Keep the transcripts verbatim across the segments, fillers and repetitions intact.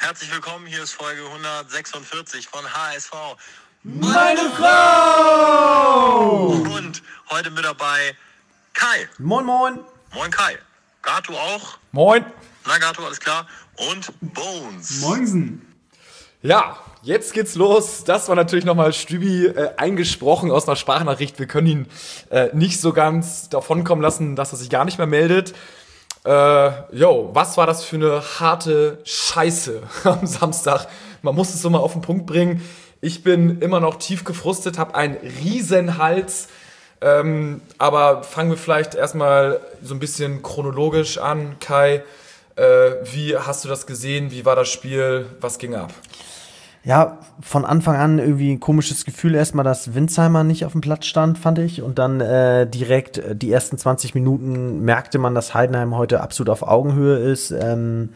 Herzlich willkommen, hier ist Folge hundertsechsundvierzig von H S V. Meine Frau! Und heute mit dabei Kai. Moin, moin. Moin Kai. Gato auch. Moin. Na Gato, alles klar. Und Bones. Moinsen. Ja, jetzt geht's los. Das war natürlich nochmal Stübi äh, eingesprochen aus einer Sprachnachricht. Wir können ihn äh, nicht so ganz davonkommen lassen, dass er sich gar nicht mehr meldet. Äh, yo, was war das für eine harte Scheiße am Samstag? Man muss es so mal auf den Punkt bringen. Ich bin immer noch tief gefrustet, habe einen riesen Hals. Ähm, aber fangen wir vielleicht erstmal so ein bisschen chronologisch an. Kai, äh, wie hast du das gesehen? Wie war das Spiel? Was ging ab? Ja, von Anfang an irgendwie ein komisches Gefühl erstmal, dass Winsheimer nicht auf dem Platz stand, fand ich. Und dann äh, direkt äh, die ersten zwanzig Minuten merkte man, dass Heidenheim heute absolut auf Augenhöhe ist. Ähm,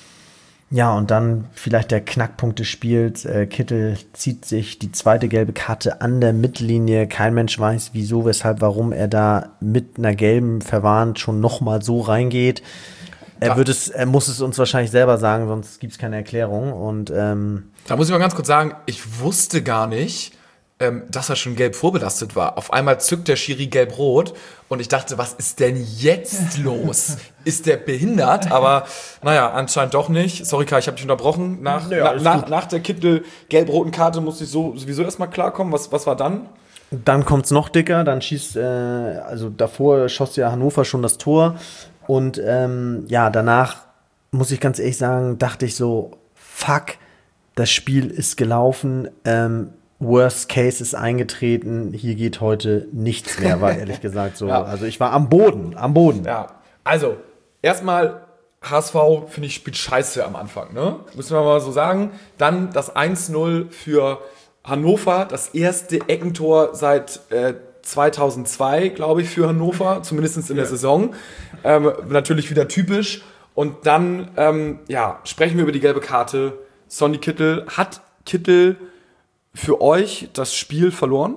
ja, und dann vielleicht der Knackpunkt des Spiels. Äh, Kittel zieht sich die zweite gelbe Karte an der Mittellinie. Kein Mensch weiß, wieso, weshalb, warum er da mit einer gelben verwarnt schon nochmal so reingeht. Er, wird es, er muss es uns wahrscheinlich selber sagen, sonst gibt es keine Erklärung. Und ähm, da muss ich mal ganz kurz sagen, ich wusste gar nicht, ähm, dass er schon gelb vorbelastet war. Auf einmal zückt der Schiri gelb-rot und ich dachte, was ist denn jetzt los? Ist der behindert? Aber naja, anscheinend doch nicht. Sorry Kai, ich habe dich unterbrochen. Nach, ja, na, nach, nach der Kittel-gelb-roten Karte musste ich so, sowieso erstmal klarkommen. Was, was war dann? Dann kommt es noch dicker, dann schießt, äh, also davor schoss ja Hannover schon das Tor. Und ähm, ja, danach, muss ich ganz ehrlich sagen, dachte ich so, fuck, das Spiel ist gelaufen, ähm, Worst Case ist eingetreten, hier geht heute nichts mehr, war ehrlich gesagt so. Ja. Also ich war am Boden, am Boden. Ja, also erstmal H S V, finde ich, spielt scheiße am Anfang, ne? Müssen wir mal so sagen. Dann das eins null für Hannover, das erste Eckentor seit äh, zweitausendzwei, glaube ich, für Hannover, zumindest in der ja. Saison. Ähm, natürlich wieder typisch. Und dann, ähm, ja, sprechen wir über die gelbe Karte. Sonny Kittel. Hat Kittel für euch das Spiel verloren?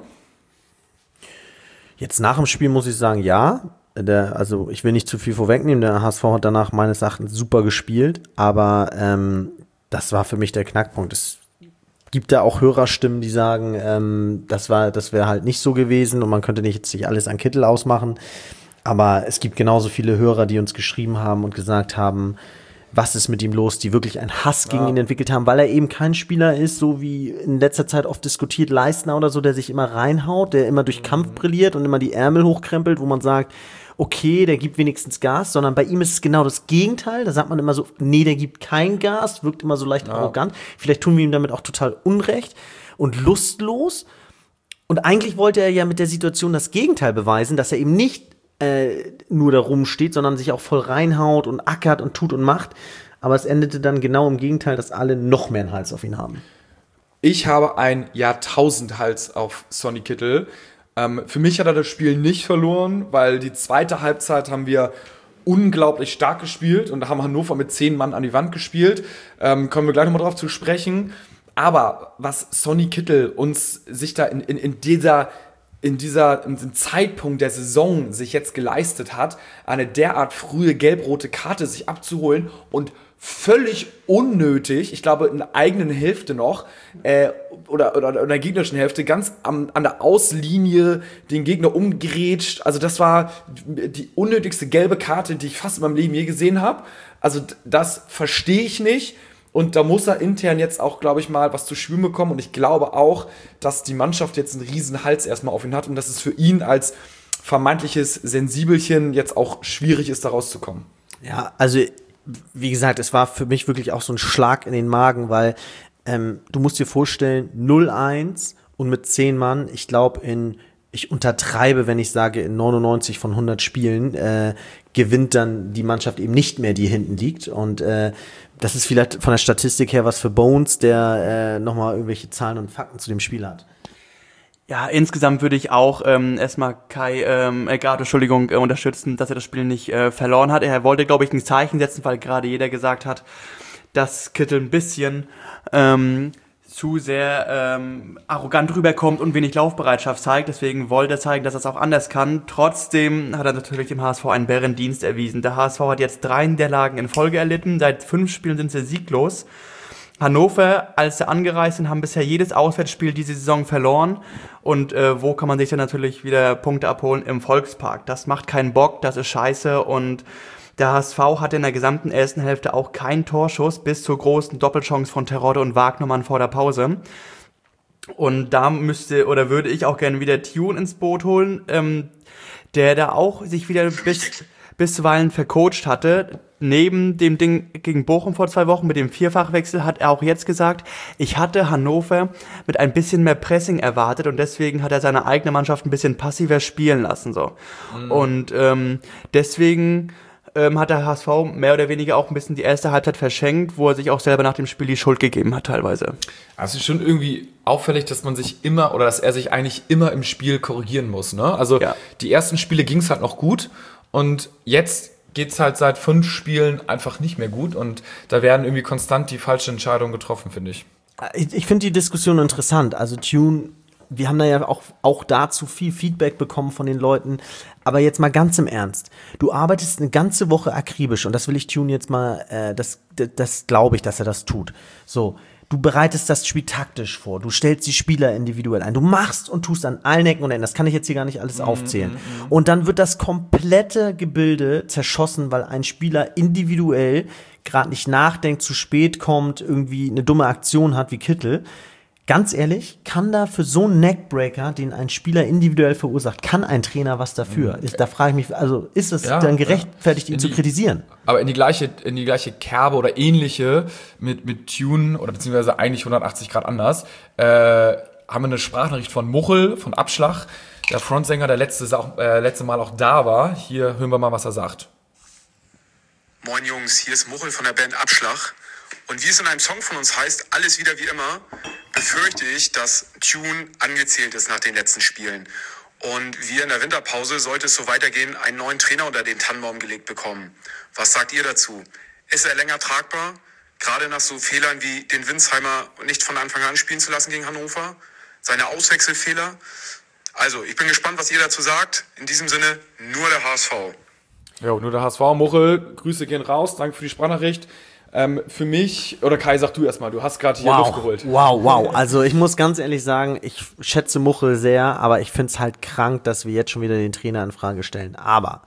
Jetzt nach dem Spiel muss ich sagen, ja. Der, also ich will nicht zu viel vorwegnehmen. Der H S V hat danach meines Erachtens super gespielt. Aber ähm, das war für mich der Knackpunkt. Es gibt da auch Hörerstimmen, die sagen, ähm, das war, das wäre halt nicht so gewesen und man könnte nicht jetzt nicht alles an Kittel ausmachen. Aber es gibt genauso viele Hörer, die uns geschrieben haben und gesagt haben, was ist mit ihm los, die wirklich einen Hass gegen ja. ihn entwickelt haben, weil er eben kein Spieler ist, so wie in letzter Zeit oft diskutiert, Leistner oder so, der sich immer reinhaut, der immer durch mhm. Kampf brilliert und immer die Ärmel hochkrempelt, wo man sagt, okay, der gibt wenigstens Gas, sondern bei ihm ist es genau das Gegenteil. Da sagt man immer so, nee, der gibt kein Gas, wirkt immer so leicht ja. arrogant. Vielleicht tun wir ihm damit auch total Unrecht und lustlos. Und eigentlich wollte er ja mit der Situation das Gegenteil beweisen, dass er eben nicht äh, nur da rumsteht, sondern sich auch voll reinhaut und ackert und tut und macht. Aber es endete dann genau im Gegenteil, dass alle noch mehr einen Hals auf ihn haben. Ich habe einen Jahrtausendhals auf Sonny Kittel. Ähm, für mich hat er das Spiel nicht verloren, weil die zweite Halbzeit haben wir unglaublich stark gespielt und da haben Hannover mit zehn Mann an die Wand gespielt. Ähm, kommen wir gleich nochmal drauf zu sprechen. Aber was Sonny Kittel uns sich da in, in, in dieser, in dieser in diesem Zeitpunkt der Saison sich jetzt geleistet hat, eine derart frühe gelb-rote Karte sich abzuholen und völlig unnötig, ich glaube in der eigenen Hälfte noch, äh, oder, oder, oder in der gegnerischen Hälfte, ganz am, an der Auslinie den Gegner umgerätscht. Also das war die unnötigste gelbe Karte, die ich fast in meinem Leben je gesehen habe. Also das verstehe ich nicht. Und da muss er intern jetzt auch, glaube ich, mal was zu spüren bekommen. Und ich glaube auch, dass die Mannschaft jetzt einen riesen Hals erstmal auf ihn hat und dass es für ihn als vermeintliches Sensibelchen jetzt auch schwierig ist, da rauszukommen. Ja, also wie gesagt, es war für mich wirklich auch so ein Schlag in den Magen, weil ähm, du musst dir vorstellen, null eins und mit zehn Mann, ich glaube in, ich untertreibe, wenn ich sage, in neunundneunzig von hundert Spielen äh, gewinnt dann die Mannschaft eben nicht mehr, die hinten liegt. Und äh, das ist vielleicht von der Statistik her was für Bones, der äh, nochmal irgendwelche Zahlen und Fakten zu dem Spiel hat. Ja, insgesamt würde ich auch ähm, erstmal Kai, ähm, äh, gerade, Entschuldigung, äh, unterstützen, dass er das Spiel nicht äh, verloren hat. Er wollte, glaube ich, ein Zeichen setzen, weil gerade jeder gesagt hat, dass Kittel ein bisschen ähm, zu sehr ähm, arrogant rüberkommt und wenig Laufbereitschaft zeigt. Deswegen wollte er zeigen, dass er es auch anders kann. Trotzdem hat er natürlich dem H S V einen Bärendienst erwiesen. Der H S V hat jetzt drei Niederlagen in Folge erlitten. Seit fünf Spielen sind sie sieglos. Hannover, als sie angereist sind, haben bisher jedes Auswärtsspiel diese Saison verloren. Und äh, wo kann man sich dann natürlich wieder Punkte abholen? Im Volkspark. Das macht keinen Bock, das ist scheiße. Und der H S V hatte in der gesamten ersten Hälfte auch keinen Torschuss bis zur großen Doppelchance von Terodde und Wagnermann vor der Pause. Und da müsste oder würde ich auch gerne wieder Tune ins Boot holen, ähm, der da auch sich wieder bis, bisweilen vercoacht hatte. Neben dem Ding gegen Bochum vor zwei Wochen mit dem Vierfachwechsel hat er auch jetzt gesagt, ich hatte Hannover mit ein bisschen mehr Pressing erwartet und deswegen hat er seine eigene Mannschaft ein bisschen passiver spielen lassen. So. Mhm. Und ähm, deswegen ähm, hat der H S V mehr oder weniger auch ein bisschen die erste Halbzeit verschenkt, wo er sich auch selber nach dem Spiel die Schuld gegeben hat teilweise. Also es ist schon irgendwie auffällig, dass man sich immer oder dass er sich eigentlich immer im Spiel korrigieren muss. Ne? Also ja. Die ersten Spiele ging es halt noch gut und jetzt geht's halt seit fünf Spielen einfach nicht mehr gut und da werden irgendwie konstant die falschen Entscheidungen getroffen, finde ich. Ich, ich finde die Diskussion interessant. Also Tune, wir haben da ja auch, auch dazu viel Feedback bekommen von den Leuten. Aber jetzt mal ganz im Ernst. Du arbeitest eine ganze Woche akribisch und das will ich Tune jetzt mal, äh, das, das, das glaube ich, dass er das tut. So. Du bereitest das Spiel taktisch vor, du stellst die Spieler individuell ein, du machst und tust an allen Ecken und Enden, das kann ich jetzt hier gar nicht alles aufzählen. Mm-hmm. Und dann wird das komplette Gebilde zerschossen, weil ein Spieler individuell gerade nicht nachdenkt, zu spät kommt, irgendwie eine dumme Aktion hat wie Kittel. Ganz ehrlich, kann da für so einen Neckbreaker, den ein Spieler individuell verursacht, kann ein Trainer was dafür? Ist, da frage ich mich, also ist es ja, dann gerechtfertigt, ja. ihn die, zu kritisieren? Aber in die gleiche, in die gleiche Kerbe oder ähnliche mit, mit Tune oder beziehungsweise eigentlich hundertachtzig Grad anders, äh, haben wir eine Sprachnachricht von Muchel, von Abschlag, der Frontsänger, der letzte, äh, letzte Mal auch da war. Hier hören wir mal, was er sagt. Moin Jungs, hier ist Muchel von der Band Abschlag. Und wie es in einem Song von uns heißt, alles wieder wie immer, befürchte ich, dass Tune angezählt ist nach den letzten Spielen. Und wir in der Winterpause, sollte es so weitergehen, einen neuen Trainer unter den Tannenbaum gelegt bekommen. Was sagt ihr dazu? Ist er länger tragbar? Gerade nach so Fehlern wie den Winsheimer nicht von Anfang an spielen zu lassen gegen Hannover? Seine Auswechselfehler? Also, ich bin gespannt, was ihr dazu sagt. In diesem Sinne, nur der H S V. Ja, nur der H S V. Muchel, Grüße gehen raus. Danke für die Sprachnachricht. Ähm, für mich, oder Kai, sag du erstmal, du hast gerade hier wow. Luft geholt. Wow, wow. Also ich muss ganz ehrlich sagen, ich schätze Muchel sehr, aber ich finde es halt krank, dass wir jetzt schon wieder den Trainer in Frage stellen. Aber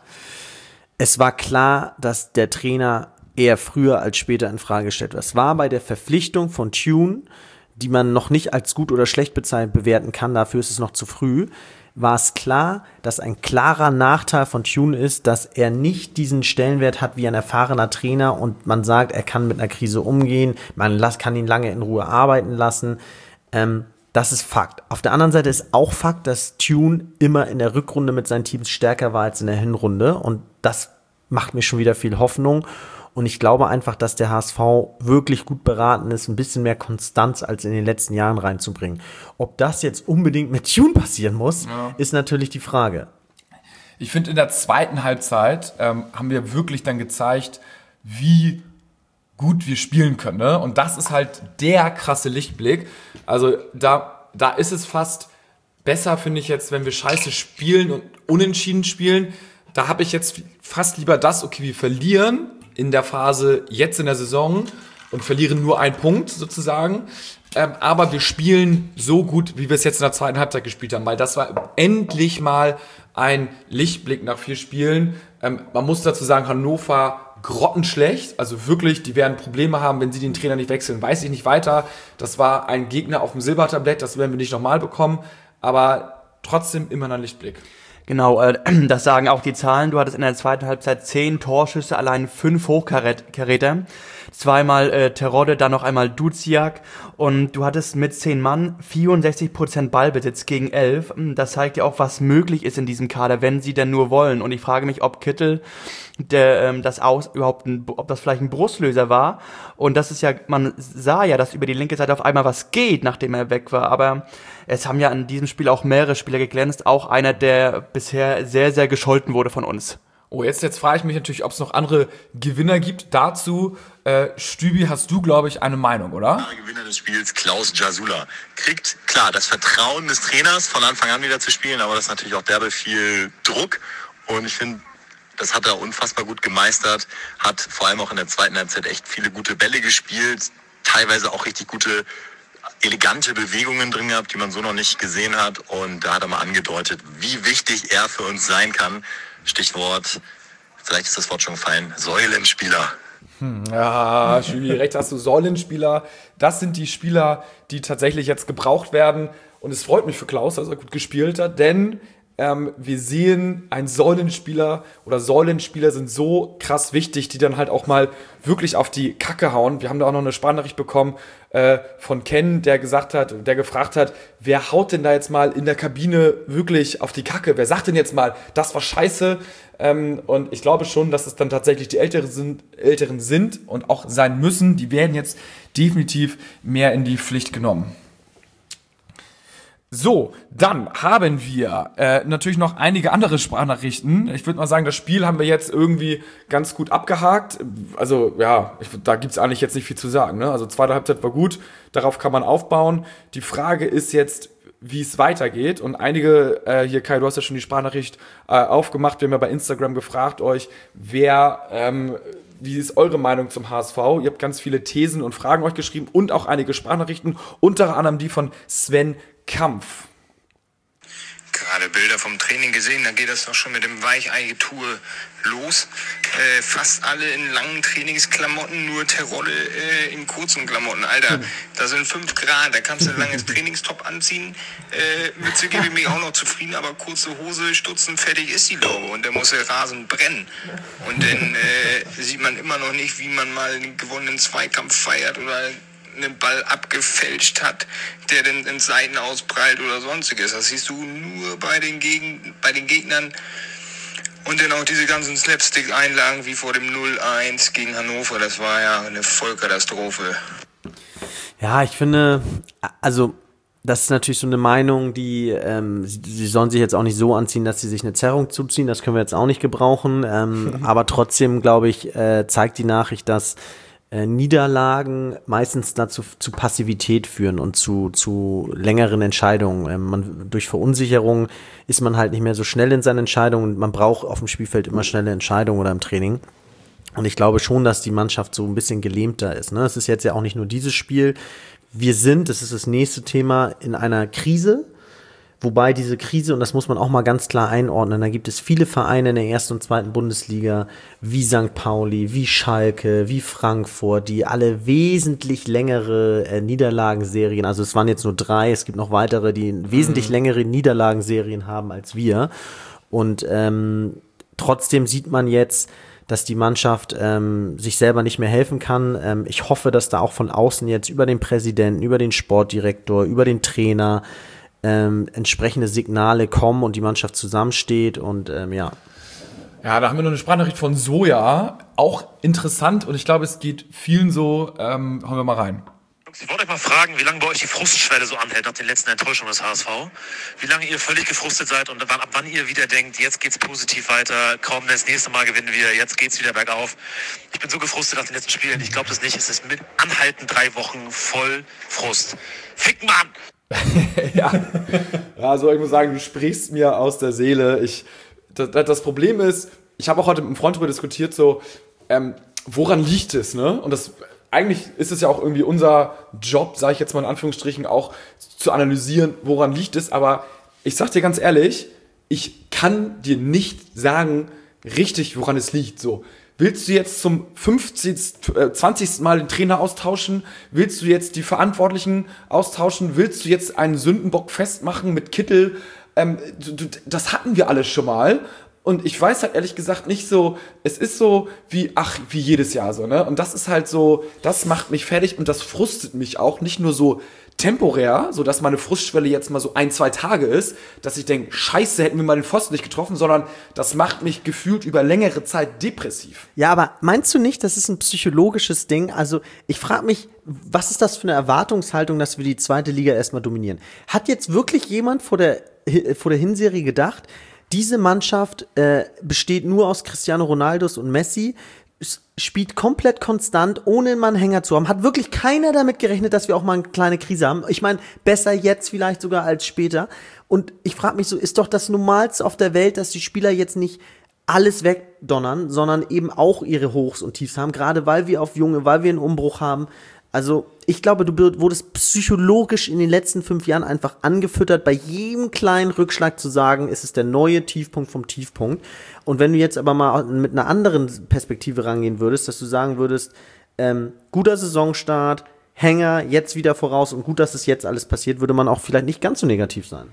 es war klar, dass der Trainer eher früher als später in Frage gestellt wird. Es war bei der Verpflichtung von Tune, die man noch nicht als gut oder schlecht bezeichnet bewerten kann, dafür ist es noch zu früh, war es klar, dass ein klarer Nachteil von Tune ist, dass er nicht diesen Stellenwert hat wie ein erfahrener Trainer und man sagt, er kann mit einer Krise umgehen, man las- kann ihn lange in Ruhe arbeiten lassen. Ähm, das ist Fakt. Auf der anderen Seite ist auch Fakt, dass Tune immer in der Rückrunde mit seinen Teams stärker war als in der Hinrunde und das macht mir schon wieder viel Hoffnung. Und ich glaube einfach, dass der H S V wirklich gut beraten ist, ein bisschen mehr Konstanz als in den letzten Jahren reinzubringen. Ob das jetzt unbedingt mit Tune passieren muss, ja. ist natürlich die Frage. Ich finde, in der zweiten Halbzeit ähm, haben wir wirklich dann gezeigt, wie gut wir spielen können. Ne? Und das ist halt der krasse Lichtblick. Also da, da ist es fast besser, finde ich jetzt, wenn wir scheiße spielen und unentschieden spielen. Da habe ich jetzt fast lieber das, okay, wir verlieren in der Phase jetzt in der Saison und verlieren nur einen Punkt sozusagen. Ähm, aber wir spielen so gut, wie wir es jetzt in der zweiten Halbzeit gespielt haben, weil das war endlich mal ein Lichtblick nach vier Spielen. Ähm, man muss dazu sagen, Hannover grottenschlecht, also wirklich, die werden Probleme haben, wenn sie den Trainer nicht wechseln, weiß ich nicht weiter. Das war ein Gegner auf dem Silbertablett, das werden wir nicht nochmal bekommen, aber trotzdem immer ein Lichtblick. Genau, äh, das sagen auch die Zahlen. Du hattest in der zweiten Halbzeit zehn Torschüsse, allein fünf Hochkaräter. Zweimal äh, Terodde, dann noch einmal Duziak. Und du hattest mit zehn Mann vierundsechzig Prozent Ballbesitz gegen elf. Das zeigt ja auch, was möglich ist in diesem Kader, wenn sie denn nur wollen. Und ich frage mich, ob Kittel der, ähm, das aus überhaupt ein, ob das vielleicht ein Brustlöser war. Und das ist ja, man sah ja, dass über die linke Seite auf einmal was geht, nachdem er weg war. Aber es haben ja in diesem Spiel auch mehrere Spieler geglänzt. Auch einer, der bisher sehr, sehr gescholten wurde von uns. Oh, jetzt, jetzt frage ich mich natürlich, ob es noch andere Gewinner gibt. Dazu, äh, Stübi, hast du, glaube ich, eine Meinung, oder? Der Gewinner des Spiels, Klaus Jasula. Kriegt, klar, das Vertrauen des Trainers, von Anfang an wieder zu spielen, aber das ist natürlich auch derbe viel Druck. Und ich finde, das hat er unfassbar gut gemeistert. Hat vor allem auch in der zweiten Halbzeit echt viele gute Bälle gespielt. teilweise auch richtig gute, elegante Bewegungen drin gehabt, die man so noch nicht gesehen hat. Und da hat er mal angedeutet, wie wichtig er für uns sein kann. Stichwort, vielleicht ist das Wort schon gefallen, Säulenspieler. Hm, ja, Schüli, recht hast du, Säulenspieler. Das sind die Spieler, die tatsächlich jetzt gebraucht werden. Und es freut mich für Klaus, dass er gut gespielt hat, denn ähm, wir sehen, ein Säulenspieler oder Säulenspieler sind so krass wichtig, die dann halt auch mal wirklich auf die Kacke hauen. Wir haben da auch noch eine Sprachnachricht bekommen äh, von Ken, der gesagt hat, der gefragt hat, wer haut denn da jetzt mal in der Kabine wirklich auf die Kacke? Wer sagt denn jetzt mal, das war scheiße? Ähm, und ich glaube schon, dass es dann tatsächlich die Älteren sind, Älteren sind und auch sein müssen. Die werden jetzt definitiv mehr in die Pflicht genommen. So, dann haben wir äh, natürlich noch einige andere Sprachnachrichten. Ich würde mal sagen, das Spiel haben wir jetzt irgendwie ganz gut abgehakt. Also ja, ich, da gibt's eigentlich jetzt nicht viel zu sagen. Ne? Also zweite Halbzeit war gut, darauf kann man aufbauen. Die Frage ist jetzt, wie es weitergeht. Und einige, äh, hier Kai, du hast ja schon die Sprachnachricht äh, aufgemacht. Wir haben ja bei Instagram gefragt euch, wer... Ähm, wie ist eure Meinung zum H S V? Ihr habt ganz viele Thesen und Fragen euch geschrieben und auch einige Sprachnachrichten, unter anderem die von Sven Kampf. Gerade Bilder vom Training gesehen, da geht das doch schon mit dem Weichei-Tour los. Äh, fast alle in langen Trainingsklamotten, nur Terolle äh, in kurzen Klamotten. Alter, da sind fünf Grad, da kannst du ein langes Trainingstop anziehen. Äh, Mütze gebe ich mich auch noch zufrieden, aber kurze Hose, Stutzen, fertig ist die Laube. Und dann muss der Rasen brennen. Und dann äh, sieht man immer noch nicht, wie man mal einen gewonnenen Zweikampf feiert oder einen Ball abgefälscht hat, der dann in Seiten ausprallt oder sonstiges. Das siehst du nur bei den, Gegen- bei den Gegnern. Und dann auch diese ganzen Slapstick-Einlagen wie vor dem null eins gegen Hannover. Das war ja eine Vollkatastrophe. Ja, ich finde, also das ist natürlich so eine Meinung, die, ähm, sie, sie sollen sich jetzt auch nicht so anziehen, dass sie sich eine Zerrung zuziehen. Das können wir jetzt auch nicht gebrauchen. Ähm, aber trotzdem, glaube ich, äh, zeigt die Nachricht, dass Niederlagen meistens dazu zu Passivität führen und zu zu längeren Entscheidungen. Ähm, man, durch Verunsicherung ist man halt nicht mehr so schnell in seinen Entscheidungen und man braucht auf dem Spielfeld immer schnelle Entscheidungen oder im Training. Und ich glaube schon, dass die Mannschaft so ein bisschen gelähmter ist. Ne? Es ist jetzt ja auch nicht nur dieses Spiel. Wir sind, das ist das nächste Thema, in einer Krise. Wobei diese Krise, und das muss man auch mal ganz klar einordnen, da gibt es viele Vereine in der ersten und zweiten Bundesliga, wie Sankt Pauli, wie Schalke, wie Frankfurt, die alle wesentlich längere äh, Niederlagenserien, also es waren jetzt nur drei, es gibt noch weitere, die mhm. wesentlich längere Niederlagenserien haben als wir. Und ähm, trotzdem sieht man jetzt, dass die Mannschaft ähm, sich selber nicht mehr helfen kann. Ähm, ich hoffe, dass da auch von außen jetzt über den Präsidenten, über den Sportdirektor, über den Trainer Ähm, entsprechende Signale kommen und die Mannschaft zusammensteht und ähm, ja. Ja, da haben wir noch eine Sprachnachricht von Soja, auch interessant und ich glaube, es geht vielen so, ähm, hauen wir mal rein. Ich wollte euch mal fragen, wie lange bei euch die Frustschwelle so anhält nach den letzten Enttäuschungen des H S V. Wie lange ihr völlig gefrustet seid und ab wann ihr wieder denkt, jetzt geht's positiv weiter, komm, das nächste Mal gewinnen wir, jetzt geht's wieder bergauf. Ich bin so gefrustet nach den letzten Spielen, ich glaube das nicht, es ist mit anhaltend drei Wochen voll Frust. Fick, Mann! ja. ja, also ich muss sagen, du sprichst mir aus der Seele. Ich, das, das Problem ist, ich habe auch heute mit einem Freund darüber diskutiert, so, ähm, woran liegt es, ne? Und das, eigentlich ist es ja auch irgendwie unser Job, sage ich jetzt mal in Anführungsstrichen, auch zu analysieren, woran liegt es. Aber ich sag dir ganz ehrlich, ich kann dir nicht sagen, richtig, woran es liegt, so. Willst du jetzt zum fünfzigsten, zwanzigsten Mal den Trainer austauschen? Willst du jetzt die Verantwortlichen austauschen? Willst du jetzt einen Sündenbock festmachen mit Kittel? Ähm, das hatten wir alles schon mal. Und ich weiß halt ehrlich gesagt nicht so, es ist so wie, ach, wie jedes Jahr so, ne? Und das ist halt so, das macht mich fertig und das frustet mich auch. Nicht nur so temporär, so dass meine Frustschwelle jetzt mal so ein, zwei Tage ist, dass ich denke, scheiße, hätten wir mal den Pfosten nicht getroffen, sondern das macht mich gefühlt über längere Zeit depressiv. Ja, aber meinst du nicht, das ist ein psychologisches Ding? Also ich frage mich, was ist das für eine Erwartungshaltung, dass wir die zweite Liga erstmal dominieren? Hat jetzt wirklich jemand vor der, vor der Hinserie gedacht, diese Mannschaft äh, besteht nur aus Cristiano Ronaldos und Messi, spielt komplett konstant, ohne einen Anhänger zu haben. Hat wirklich keiner damit gerechnet, dass wir auch mal eine kleine Krise haben. Ich meine, besser jetzt vielleicht sogar als später. Und ich frage mich so, ist doch das Normalste auf der Welt, dass die Spieler jetzt nicht alles wegdonnern, sondern eben auch ihre Hochs und Tiefs haben, gerade weil wir auf Junge, weil wir einen Umbruch haben. Also ich glaube, du wurdest psychologisch in den letzten fünf Jahren einfach angefüttert, bei jedem kleinen Rückschlag zu sagen, es ist der neue Tiefpunkt vom Tiefpunkt. Und wenn du jetzt aber mal mit einer anderen Perspektive rangehen würdest, dass du sagen würdest, ähm, guter Saisonstart, Hänger, jetzt wieder voraus und gut, dass es jetzt alles passiert, würde man auch vielleicht nicht ganz so negativ sein.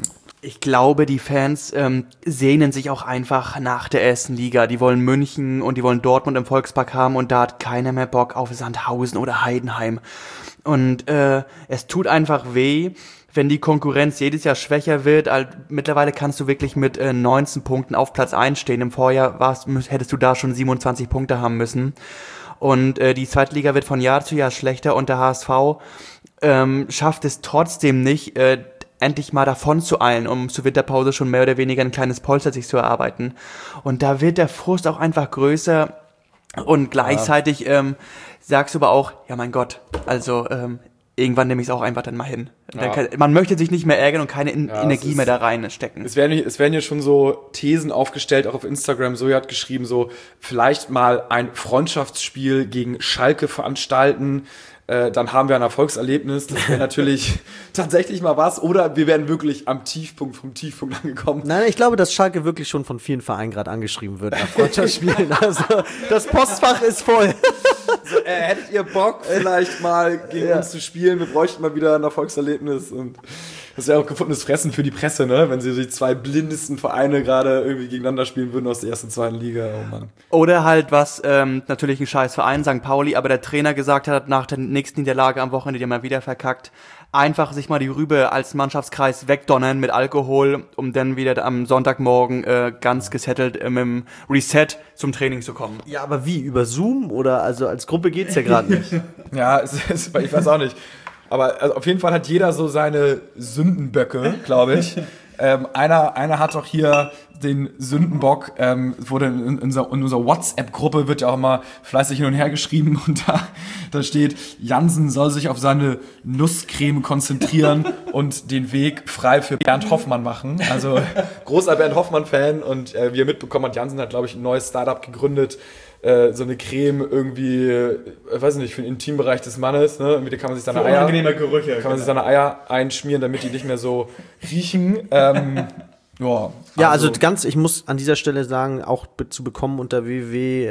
Ich glaube, die Fans ähm, sehnen sich auch einfach nach der ersten Liga. Die wollen München und die wollen Dortmund im Volkspark haben und da hat keiner mehr Bock auf Sandhausen oder Heidenheim. Und äh, es tut einfach weh, wenn die Konkurrenz jedes Jahr schwächer wird. Also, mittlerweile kannst du wirklich mit äh, neunzehn Punkten auf Platz eins stehen. Im Vorjahr warst, hättest du da schon siebenundzwanzig Punkte haben müssen. Und äh, die zweite Liga wird von Jahr zu Jahr schlechter und der H S V ähm, schafft es trotzdem nicht, äh, endlich mal davon zu eilen, um zur Winterpause schon mehr oder weniger ein kleines Polster sich zu erarbeiten. Und da wird der Frust auch einfach größer und gleichzeitig ja. ähm, sagst du aber auch, ja mein Gott, also ähm, irgendwann nehme ich es auch einfach dann mal hin. Ja. Kann, man möchte sich nicht mehr ärgern und keine in- ja, Energie ist, mehr da reinstecken. Es werden, es werden ja schon so Thesen aufgestellt, auch auf Instagram. Soja hat geschrieben, so vielleicht mal ein Freundschaftsspiel gegen Schalke veranstalten. Äh, dann haben wir ein Erfolgserlebnis. Das wäre natürlich tatsächlich mal was. Oder wir wären wirklich am Tiefpunkt vom Tiefpunkt angekommen. Nein, ich glaube, dass Schalke wirklich schon von vielen Vereinen gerade angeschrieben wird nach Freundschaftsspielen. Also das Postfach ist voll. So, äh, hättet ihr Bock, vielleicht mal gegen ja. uns zu spielen? Wir bräuchten mal wieder ein Erfolgserlebnis. Und das wäre auch gefundenes Fressen für die Presse, ne? Wenn sie die zwei blindesten Vereine gerade irgendwie gegeneinander spielen würden aus der ersten, zweiten Liga. Oh Mann. Oder halt was, ähm, natürlich ein scheiß Verein, Sankt Pauli, aber der Trainer gesagt hat, nach der nächsten Niederlage am Wochenende, die haben wir wieder verkackt, einfach sich mal die Rübe als Mannschaftskreis wegdonnern mit Alkohol, um dann wieder am Sonntagmorgen äh, ganz gesettelt äh, mit dem Reset zum Training zu kommen. Ja, aber wie? Über Zoom? Oder also als Gruppe geht's ja gerade nicht. Ja, es, es, ich weiß auch nicht. Aber also auf jeden Fall hat jeder so seine Sündenböcke, glaube ich. ähm, einer, einer hat doch hier den Sündenbock, ähm, wurde in, in, unserer, in unserer WhatsApp-Gruppe wird ja auch immer fleißig hin und her geschrieben und da, da steht, Jansen soll sich auf seine Nusscreme konzentrieren und den Weg frei für Bernd Hoffmann machen. Also großer Bernd Hoffmann-Fan und äh, wie ihr mitbekommen habt, Jansen hat, glaube ich, ein neues Startup gegründet, äh, so eine Creme irgendwie, äh, weiß nicht, für den Intimbereich des Mannes, ne? Irgendwie kann man sich seine Eier, Gerüche, kann man sich seine Eier einschmieren, damit die nicht mehr so riechen. Ähm, Ja, ja, also, also ganz, ich muss an dieser Stelle sagen, auch be- zu bekommen unter w w w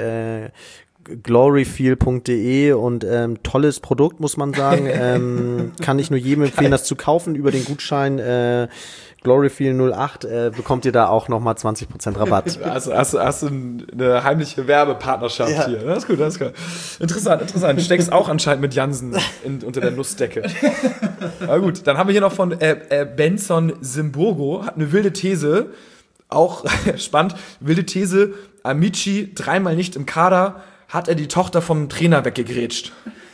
punkt gloryfeel punkt d e und ähm, tolles Produkt, muss man sagen. ähm, kann ich nur jedem empfehlen, das zu kaufen. Über den Gutschein äh, gloryfeel null acht äh, bekommt ihr da auch nochmal zwanzig Prozent Rabatt. Also hast, hast du eine heimliche Werbepartnerschaft ja. hier. Das ist gut, das ist gut. Interessant, interessant. Du steckst auch anscheinend mit Jansen in, unter der Nussdecke. Na gut, dann haben wir hier noch von äh, äh, Benson Simburgo, hat eine wilde These, auch spannend, wilde These, Amici dreimal nicht im Kader, hat er die Tochter vom Trainer weggegrätscht.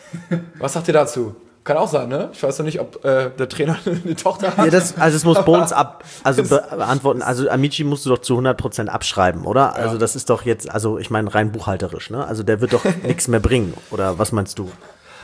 Was sagt ihr dazu? Kann auch sein, ne? Ich weiß noch nicht, ob äh, der Trainer eine Tochter hat. Ja, das, also es muss Bones ab, also be- beantworten. Also Amici musst du doch zu hundert Prozent abschreiben, oder? Also ja. Das ist doch jetzt, also ich meine rein buchhalterisch, ne? Also der wird doch nichts mehr bringen, oder was meinst du?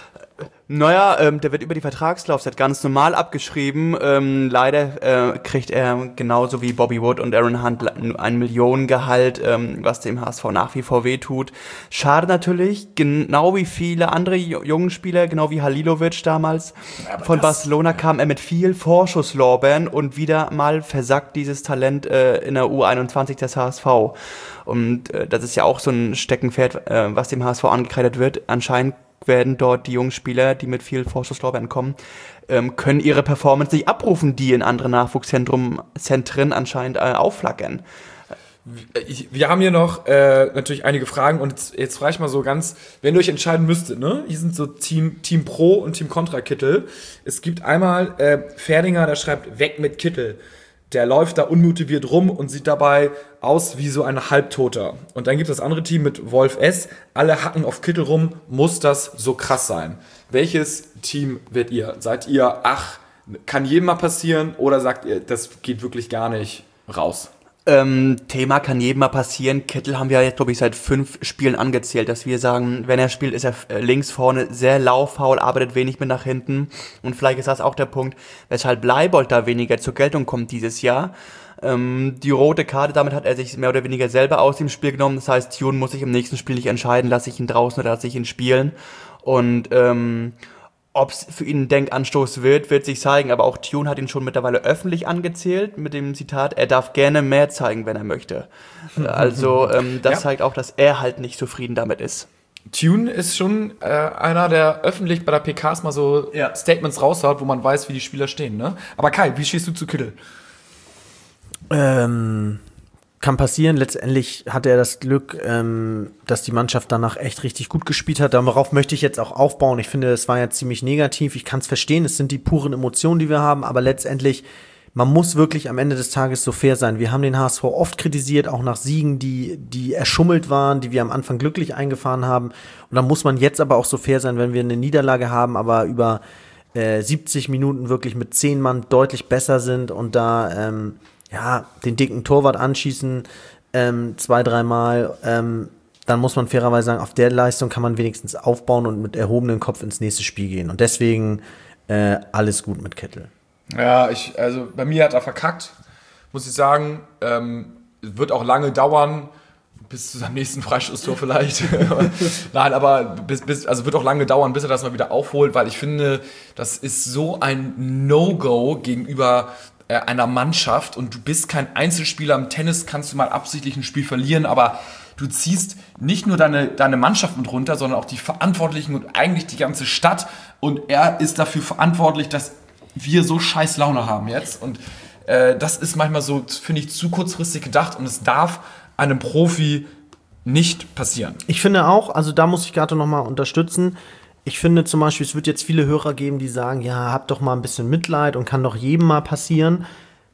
Naja, ähm, der wird über die Vertragslaufzeit ganz normal abgeschrieben. Ähm, leider äh, kriegt er genauso wie Bobby Wood und Aaron Hunt ein Millionengehalt, ähm, was dem H S V nach wie vor wehtut. Schade natürlich, genau wie viele andere j- jungen Spieler, genau wie Halilovic damals. Ja, von Barcelona kam er mit viel Vorschusslorbeeren und wieder mal versackt dieses Talent äh, in der U einundzwanzig des H S V. Und äh, das ist ja auch so ein Steckenpferd, äh, was dem H S V angekreidet wird. Anscheinend werden dort die jungen Spieler, die mit viel Vorschusslorbeeren kommen, ähm, können ihre Performance nicht abrufen, die in anderen Nachwuchszentren anscheinend äh, aufflackern. Ich, wir haben hier noch äh, natürlich einige Fragen und jetzt, jetzt frage ich mal so ganz, wenn ihr euch entscheiden müsstet, ne? Hier sind so Team, Team Pro und Team Contra Kittel. Es gibt einmal äh, Ferdinger, der schreibt, weg mit Kittel. Der läuft da unmotiviert rum und sieht dabei aus wie so ein Halbtoter. Und dann gibt es das andere Team mit Wolf S. Alle hacken auf Kittel rum. Muss das so krass sein? Welches Team werdet ihr? Seid ihr, ach, kann jedem mal passieren? Oder sagt ihr, das geht wirklich gar nicht raus? Ähm, Thema kann jedem mal passieren. Kittel haben wir jetzt, glaube ich, seit fünf Spielen angezählt, dass wir sagen, wenn er spielt, ist er links vorne sehr lauffaul, arbeitet wenig mit nach hinten. Und vielleicht ist das auch der Punkt, weshalb Leibold da weniger zur Geltung kommt dieses Jahr. Ähm, die rote Karte, damit hat er sich mehr oder weniger selber aus dem Spiel genommen. Das heißt, Tune muss sich im nächsten Spiel nicht entscheiden, lasse ich ihn draußen oder lasse ich ihn spielen. Und ähm, ob es für ihn ein Denkanstoß wird, wird sich zeigen. Aber auch Tune hat ihn schon mittlerweile öffentlich angezählt mit dem Zitat, er darf gerne mehr zeigen, wenn er möchte. Also ähm, das Ja. zeigt auch, dass er halt nicht zufrieden damit ist. Tune ist schon äh, einer, der öffentlich bei der P Ks mal so Ja. Statements raushaut, wo man weiß, wie die Spieler stehen. Ne? Aber Kai, wie stehst du zu Kittel? Ähm, kann passieren. Letztendlich hatte er das Glück, ähm, dass die Mannschaft danach echt richtig gut gespielt hat. Darauf möchte ich jetzt auch aufbauen. Ich finde, es war ja ziemlich negativ. Ich kann es verstehen. Es sind die puren Emotionen, die wir haben. Aber letztendlich, man muss wirklich am Ende des Tages so fair sein. Wir haben den H S V oft kritisiert, auch nach Siegen, die, die erschummelt waren, die wir am Anfang glücklich eingefahren haben. Und dann muss man jetzt aber auch so fair sein, wenn wir eine Niederlage haben, aber über äh, siebzig Minuten wirklich mit zehn Mann deutlich besser sind und da ähm, ja, den dicken Torwart anschießen, ähm, zwei, dreimal, ähm, dann muss man fairerweise sagen, auf der Leistung kann man wenigstens aufbauen und mit erhobenem Kopf ins nächste Spiel gehen. Und deswegen äh, alles gut mit Kittel. Ja, ich, also bei mir hat er verkackt, muss ich sagen. Ähm, wird auch lange dauern, bis zu seinem nächsten Freistoßtor vielleicht. Nein, aber bis, bis, also wird auch lange dauern, bis er das mal wieder aufholt, weil ich finde, das ist so ein No-Go gegenüber äh, einer Mannschaft und du bist kein Einzelspieler. Im Tennis kannst du mal absichtlich ein Spiel verlieren, aber du ziehst nicht nur deine, deine Mannschaft mit runter, sondern auch die Verantwortlichen und eigentlich die ganze Stadt. Und er ist dafür verantwortlich, dass wir so scheiß Laune haben jetzt. Und äh, das ist manchmal so, finde ich, zu kurzfristig gedacht und es darf einem Profi nicht passieren. Ich finde auch, also da muss ich Gato nochmal unterstützen. Ich finde zum Beispiel, es wird jetzt viele Hörer geben, die sagen, ja, habt doch mal ein bisschen Mitleid und kann doch jedem mal passieren.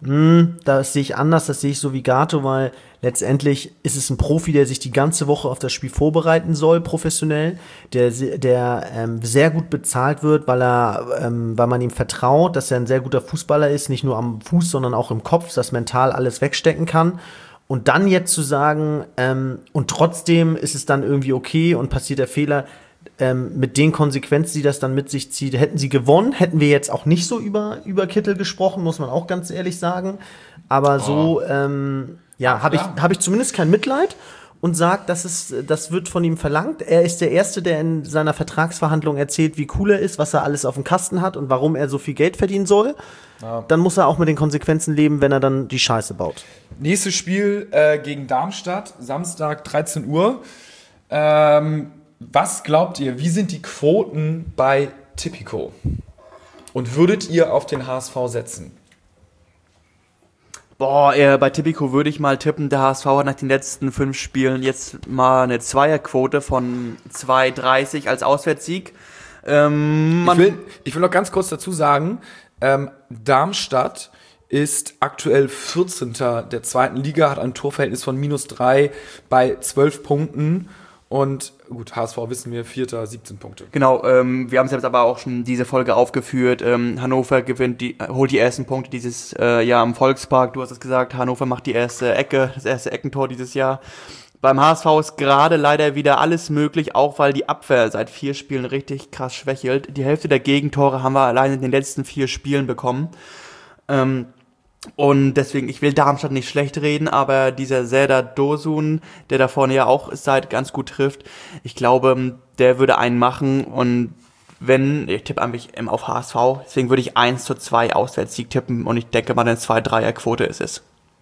Hm, das sehe ich anders, das sehe ich so wie Gato, weil letztendlich ist es ein Profi, der sich die ganze Woche auf das Spiel vorbereiten soll, professionell, der, der ähm, sehr gut bezahlt wird, weil er, ähm, weil man ihm vertraut, dass er ein sehr guter Fußballer ist, nicht nur am Fuß, sondern auch im Kopf, das mental alles wegstecken kann. Und dann jetzt zu sagen, ähm, und trotzdem ist es dann irgendwie okay und passiert der Fehler, ähm, mit den Konsequenzen, die das dann mit sich zieht, hätten sie gewonnen, hätten wir jetzt auch nicht so über, über Kittel gesprochen, muss man auch ganz ehrlich sagen. Aber so, ähm, ja, habe ich, hab ich zumindest kein Mitleid und sage, das ist, das wird von ihm verlangt. Er ist der Erste, der in seiner Vertragsverhandlung erzählt, wie cool er ist, was er alles auf dem Kasten hat und warum er so viel Geld verdienen soll. Ja. Dann muss er auch mit den Konsequenzen leben, wenn er dann die Scheiße baut. Nächstes Spiel äh, gegen Darmstadt, Samstag dreizehn Uhr. Ähm, was glaubt ihr, wie sind die Quoten bei Tipico? Und würdet ihr auf den H S V setzen? Boah, äh, bei Tipico würde ich mal tippen, der H S V hat nach den letzten fünf Spielen jetzt mal eine Zweierquote von zwei Komma dreißig als Auswärtssieg. Ähm, man ich, will, ich will noch ganz kurz dazu sagen, ähm, Darmstadt ist aktuell vierzehnter der zweiten Liga, hat ein Torverhältnis von minus drei bei zwölf Punkten. Und gut, H S V wissen wir, Vierter, siebzehn Punkte. Genau, ähm, wir haben es jetzt aber auch schon diese Folge aufgeführt. Ähm, Hannover gewinnt die, holt die ersten Punkte dieses äh, Jahr am Volkspark. Du hast es gesagt, Hannover macht die erste Ecke, das erste Eckentor dieses Jahr. Beim H S V ist gerade leider wieder alles möglich, auch weil die Abwehr seit vier Spielen richtig krass schwächelt. Die Hälfte der Gegentore haben wir allein in den letzten vier Spielen bekommen. Ähm, Und deswegen, ich will Darmstadt nicht schlecht reden, aber dieser Serdar Dursun, der da vorne ja auch seit ganz gut trifft, ich glaube, der würde einen machen und wenn, ich tippe eigentlich auf H S V, deswegen würde ich eins zu zwei Auswärtssieg tippen und ich denke mal, eine zwei Dreier Quote ist es.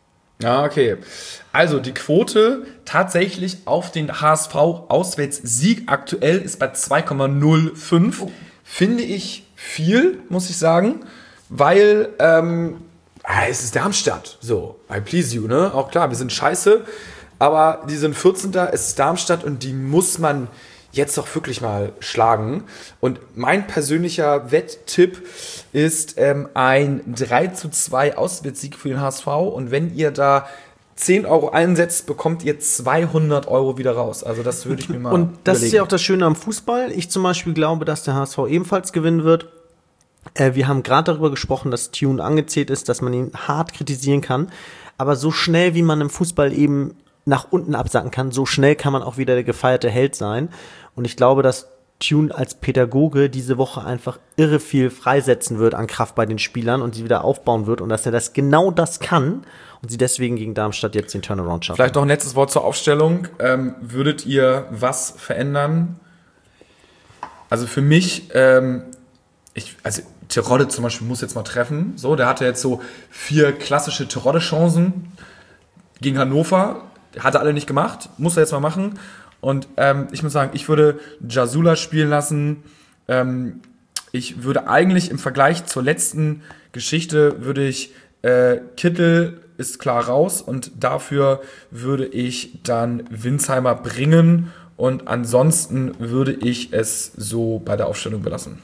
Ja, okay. Also die Quote tatsächlich auf den H S V Auswärtssieg aktuell ist bei zwei Komma null fünf. Oh. Finde ich viel, muss ich sagen, weil ähm, es ist Darmstadt. So, I please you, ne? Auch klar, wir sind scheiße, aber die sind vierzehnter Es ist Darmstadt und die muss man jetzt doch wirklich mal schlagen. Und mein persönlicher Wetttipp ist ähm, ein drei zu zwei Auswärtssieg für den H S V. Und wenn ihr da zehn Euro einsetzt, bekommt ihr zweihundert Euro wieder raus. Also das würde ich mir mal Und das überlegen. ist ja auch das Schöne am Fußball. Ich zum Beispiel glaube, dass der H S V ebenfalls gewinnen wird. Äh, wir haben gerade darüber gesprochen, dass Tune angezählt ist, dass man ihn hart kritisieren kann. Aber so schnell, wie man im Fußball eben nach unten absacken kann, so schnell kann man auch wieder der gefeierte Held sein. Und ich glaube, dass Tune als Pädagoge diese Woche einfach irre viel freisetzen wird an Kraft bei den Spielern und sie wieder aufbauen wird und dass er das genau das kann und sie deswegen gegen Darmstadt jetzt den Turnaround schaffen. Vielleicht noch ein letztes Wort zur Aufstellung. Ähm, würdet ihr was verändern? Also für mich, ähm, ich, also Terodde zum Beispiel muss jetzt mal treffen. So, der hatte jetzt so vier klassische Terodde-Chancen gegen Hannover. Hat er alle nicht gemacht, muss er jetzt mal machen. Und ähm, ich muss sagen, ich würde Jasula spielen lassen. Ähm, ich würde eigentlich im Vergleich zur letzten Geschichte, würde ich äh, Kittel ist klar raus und dafür würde ich dann Winsheimer bringen und ansonsten würde ich es so bei der Aufstellung belassen.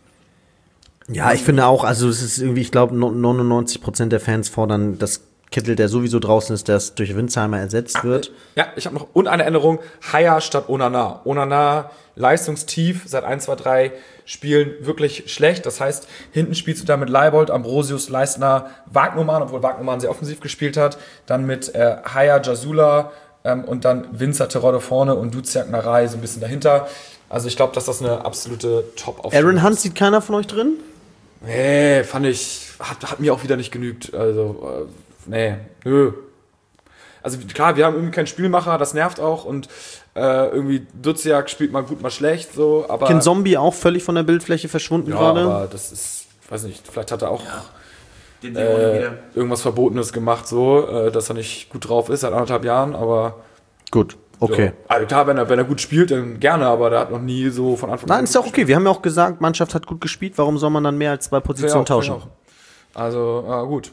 Ja, ich finde auch, also es ist irgendwie, ich glaube, neunundneunzig Prozent der Fans fordern, dass Kittel, der sowieso draußen ist, dass durch Winsheimer ersetzt wird. Ja, ich habe noch und eine Änderung, Haier statt Onana. Onana leistungstief, seit ein, zwei, drei Spielen wirklich schlecht. Das heißt, hinten spielst du da mit Leibold, Ambrosius, Leistner, Wagnumann, obwohl Wagnumann sehr offensiv gespielt hat. Dann mit äh, Haier, Jasula ähm, und dann Winzer, Terodde vorne und Duziak, Narei so ein bisschen dahinter. Also ich glaube, dass das eine absolute Top-Aufstellung ist. Aaron Hunt sieht keiner von euch drin? Nee, fand ich, hat, hat mir auch wieder nicht genügt. Also, äh, nee, nö. Also klar, wir haben irgendwie keinen Spielmacher, das nervt auch und äh, irgendwie Duziak spielt mal gut, mal schlecht, so, aber... Ken Zombie auch völlig von der Bildfläche verschwunden ja, gerade. aber das ist, weiß nicht, vielleicht hat er auch Den äh, irgendwas Verbotenes gemacht, so, äh, dass er nicht gut drauf ist, seit anderthalb Jahren, aber... Gut, okay. So. Also klar, wenn er, wenn er gut spielt, dann gerne, aber der hat noch nie so von Anfang an... Nein, ist ja auch okay. Wir haben ja auch gesagt, Mannschaft hat gut gespielt. Warum soll man dann mehr als zwei Positionen tauschen? Also, ja, gut.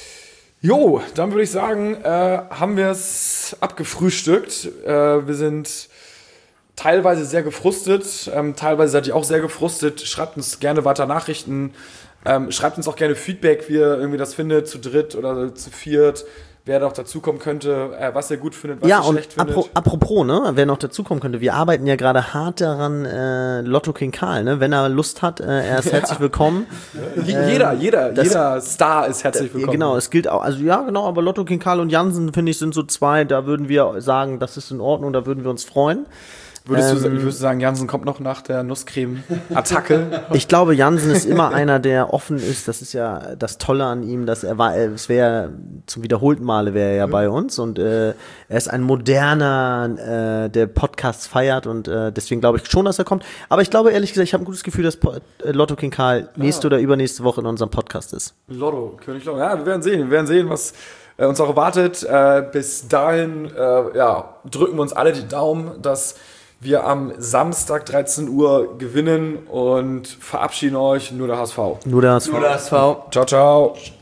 Jo, dann würde ich sagen, äh, haben wir es abgefrühstückt. Äh, wir sind teilweise sehr gefrustet, ähm, teilweise seid ihr auch sehr gefrustet. Schreibt uns gerne weiter Nachrichten. Ähm, schreibt uns auch gerne Feedback, wie ihr irgendwie das findet, zu dritt oder zu viert. Wer noch dazukommen könnte, äh, was ihr gut findet, was Ja, ihr und schlecht findet. apro- apropos, ne, wer noch dazukommen könnte, wir arbeiten ja gerade hart daran, äh, Lotto King Karl, ne, wenn er Lust hat, äh, er ist herzlich willkommen. Je- jeder, jeder, das- jeder Star ist herzlich willkommen. Genau, es gilt auch, also ja, genau, aber Lotto King Karl und Jansen, finde ich, sind so zwei, da würden wir sagen, das ist in Ordnung, da würden wir uns freuen. Würdest, du, Ähm, würdest du sagen, Jansen kommt noch nach der Nusscreme-Attacke? Ich glaube, Jansen ist immer einer, der offen ist. Das ist ja das Tolle an ihm, dass er war, es wäre zum wiederholten Male wäre er ja bei uns und äh, er ist ein moderner, äh, der Podcasts feiert und äh, deswegen glaube ich schon, dass er kommt. Aber ich glaube ehrlich gesagt, ich habe ein gutes Gefühl, dass po- äh, Lotto King Karl nächste oder übernächste Woche in unserem Podcast ist. Lotto, König Lotto. Ja, wir werden sehen. Wir werden sehen, was äh, uns auch erwartet. Äh, bis dahin äh, ja, drücken wir uns alle die Daumen, dass wir am Samstag dreizehn Uhr gewinnen und verabschieden euch. Nur der H S V. Nur das. Nur der S V. Ciao, ciao.